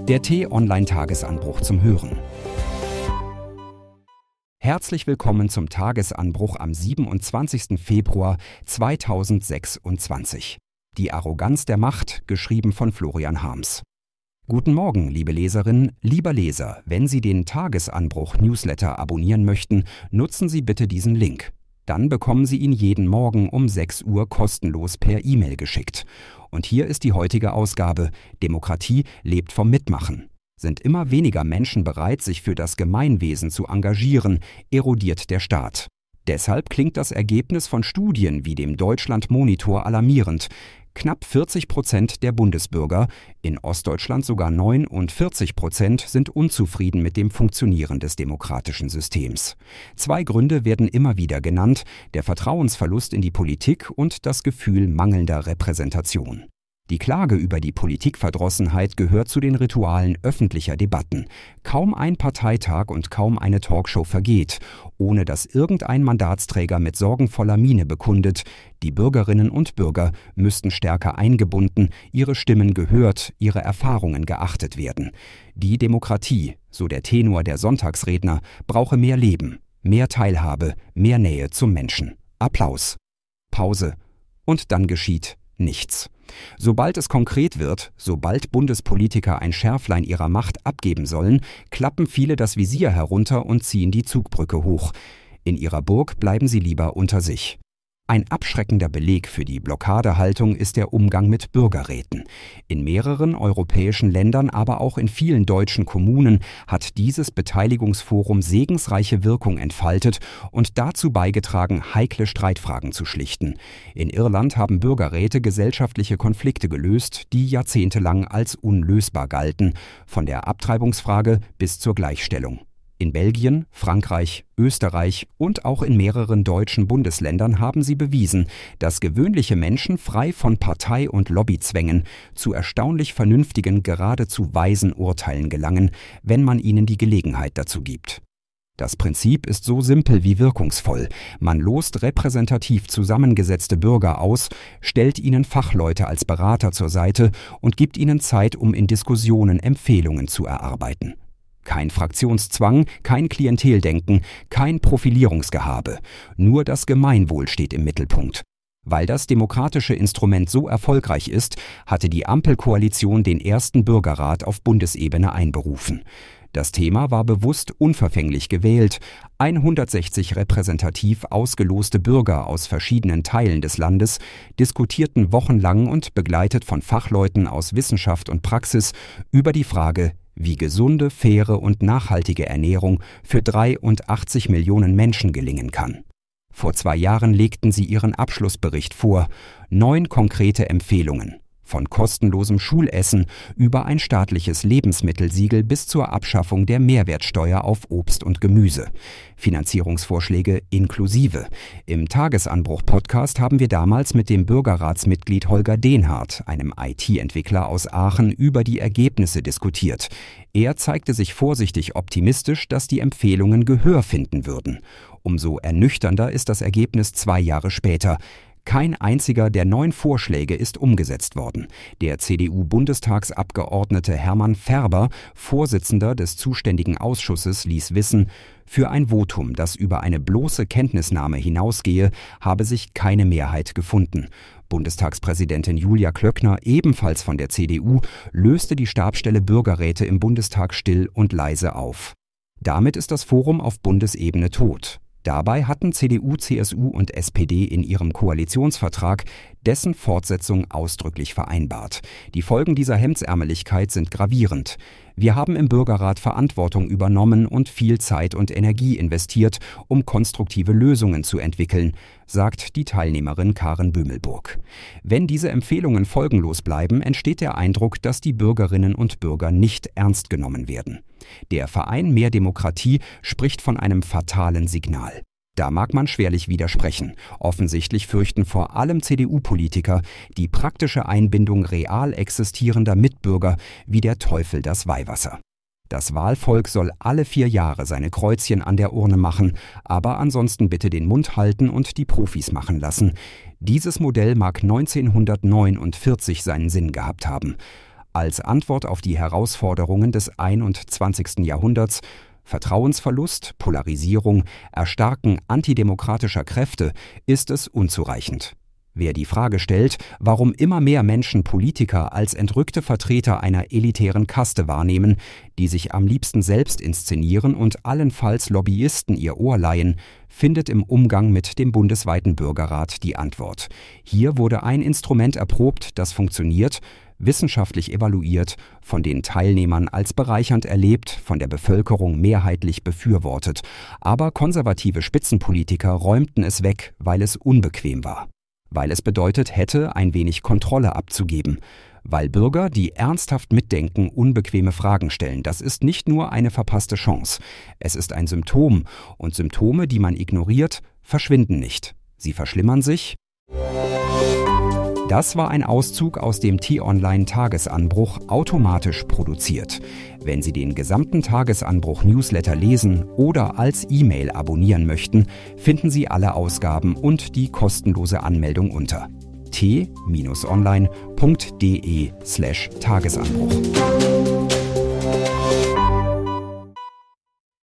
Der T-Online-Tagesanbruch zum Hören. Herzlich willkommen zum Tagesanbruch am 27. Februar 2026. Die Arroganz der Macht, geschrieben von Florian Harms. Guten Morgen, liebe Leserinnen, lieber Leser. Wenn Sie den Tagesanbruch-Newsletter abonnieren möchten, nutzen Sie bitte diesen Link. Dann bekommen Sie ihn jeden Morgen um 6 Uhr kostenlos per E-Mail geschickt. Und hier ist die heutige Ausgabe. Demokratie lebt vom Mitmachen. Sind immer weniger Menschen bereit, sich für das Gemeinwesen zu engagieren, erodiert der Staat. Deshalb klingt das Ergebnis von Studien wie dem Deutschland-Monitor alarmierend. Knapp 40% der Bundesbürger, in Ostdeutschland sogar 49%, sind unzufrieden mit dem Funktionieren des demokratischen Systems. 2 Gründe werden immer wieder genannt: der Vertrauensverlust in die Politik und das Gefühl mangelnder Repräsentation. Die Klage über die Politikverdrossenheit gehört zu den Ritualen öffentlicher Debatten. Kaum ein Parteitag und kaum eine Talkshow vergeht, ohne dass irgendein Mandatsträger mit sorgenvoller Miene bekundet, die Bürgerinnen und Bürger müssten stärker eingebunden, ihre Stimmen gehört, ihre Erfahrungen geachtet werden. Die Demokratie, so der Tenor der Sonntagsredner, brauche mehr Leben, mehr Teilhabe, mehr Nähe zum Menschen. Applaus. Pause. Und dann geschieht nichts. Sobald es konkret wird, sobald Bundespolitiker ein Schärflein ihrer Macht abgeben sollen, klappen viele das Visier herunter und ziehen die Zugbrücke hoch. In ihrer Burg bleiben sie lieber unter sich. Ein abschreckender Beleg für die Blockadehaltung ist der Umgang mit Bürgerräten. In mehreren europäischen Ländern, aber auch in vielen deutschen Kommunen hat dieses Beteiligungsforum segensreiche Wirkung entfaltet und dazu beigetragen, heikle Streitfragen zu schlichten. In Irland haben Bürgerräte gesellschaftliche Konflikte gelöst, die jahrzehntelang als unlösbar galten, von der Abtreibungsfrage bis zur Gleichstellung. In Belgien, Frankreich, Österreich und auch in mehreren deutschen Bundesländern haben sie bewiesen, dass gewöhnliche Menschen frei von Partei- und Lobbyzwängen zu erstaunlich vernünftigen, geradezu weisen Urteilen gelangen, wenn man ihnen die Gelegenheit dazu gibt. Das Prinzip ist so simpel wie wirkungsvoll. Man lost repräsentativ zusammengesetzte Bürger aus, stellt ihnen Fachleute als Berater zur Seite und gibt ihnen Zeit, um in Diskussionen Empfehlungen zu erarbeiten. Kein Fraktionszwang, kein Klienteldenken, kein Profilierungsgehabe. Nur das Gemeinwohl steht im Mittelpunkt. Weil das demokratische Instrument so erfolgreich ist, hatte die Ampelkoalition den ersten Bürgerrat auf Bundesebene einberufen. Das Thema war bewusst unverfänglich gewählt. 160 repräsentativ ausgeloste Bürger aus verschiedenen Teilen des Landes diskutierten wochenlang und begleitet von Fachleuten aus Wissenschaft und Praxis über die Frage, wie gesunde, faire und nachhaltige Ernährung für 83 Millionen Menschen gelingen kann. Vor 2 Jahren legten sie ihren Abschlussbericht vor. 9 konkrete Empfehlungen. Von kostenlosem Schulessen über ein staatliches Lebensmittelsiegel bis zur Abschaffung der Mehrwertsteuer auf Obst und Gemüse. Finanzierungsvorschläge inklusive. Im Tagesanbruch-Podcast haben wir damals mit dem Bürgerratsmitglied Holger Dehnhardt, einem IT-Entwickler aus Aachen, über die Ergebnisse diskutiert. Er zeigte sich vorsichtig optimistisch, dass die Empfehlungen Gehör finden würden. Umso ernüchternder ist das Ergebnis 2 Jahre später. Kein einziger der 9 Vorschläge ist umgesetzt worden. Der CDU-Bundestagsabgeordnete Hermann Ferber, Vorsitzender des zuständigen Ausschusses, ließ wissen, für ein Votum, das über eine bloße Kenntnisnahme hinausgehe, habe sich keine Mehrheit gefunden. Bundestagspräsidentin Julia Klöckner, ebenfalls von der CDU, löste die Stabsstelle Bürgerräte im Bundestag still und leise auf. Damit ist das Forum auf Bundesebene tot. Dabei hatten CDU, CSU und SPD in ihrem Koalitionsvertrag dessen Fortsetzung ausdrücklich vereinbart. Die Folgen dieser Hemdsärmeligkeit sind gravierend. Wir haben im Bürgerrat Verantwortung übernommen und viel Zeit und Energie investiert, um konstruktive Lösungen zu entwickeln, sagt die Teilnehmerin Karen Bömelburg. Wenn diese Empfehlungen folgenlos bleiben, entsteht der Eindruck, dass die Bürgerinnen und Bürger nicht ernst genommen werden. Der Verein Mehr Demokratie spricht von einem fatalen Signal. Da mag man schwerlich widersprechen. Offensichtlich fürchten vor allem CDU-Politiker die praktische Einbindung real existierender Mitbürger wie der Teufel das Weihwasser. Das Wahlvolk soll alle 4 Jahre seine Kreuzchen an der Urne machen, aber ansonsten bitte den Mund halten und die Profis machen lassen. Dieses Modell mag 1949 seinen Sinn gehabt haben. als Antwort auf die Herausforderungen des 21. Jahrhunderts, Vertrauensverlust, Polarisierung, Erstarken antidemokratischer Kräfte, ist es unzureichend. Wer die Frage stellt, warum immer mehr Menschen Politiker als entrückte Vertreter einer elitären Kaste wahrnehmen, die sich am liebsten selbst inszenieren und allenfalls Lobbyisten ihr Ohr leihen, findet im Umgang mit dem bundesweiten Bürgerrat die Antwort. Hier wurde ein Instrument erprobt, das funktioniert, wissenschaftlich evaluiert, von den Teilnehmern als bereichernd erlebt, von der Bevölkerung mehrheitlich befürwortet. Aber konservative Spitzenpolitiker räumten es weg, weil es unbequem war. Weil es bedeutet hätte, ein wenig Kontrolle abzugeben. Weil Bürger, die ernsthaft mitdenken, unbequeme Fragen stellen. Das ist nicht nur eine verpasste Chance. Es ist ein Symptom. Und Symptome, die man ignoriert, verschwinden nicht. Sie verschlimmern sich. Das war ein Auszug aus dem T-Online-Tagesanbruch, automatisch produziert. Wenn Sie den gesamten Tagesanbruch-Newsletter lesen oder als E-Mail abonnieren möchten, finden Sie alle Ausgaben und die kostenlose Anmeldung unter t-online.de/Tagesanbruch.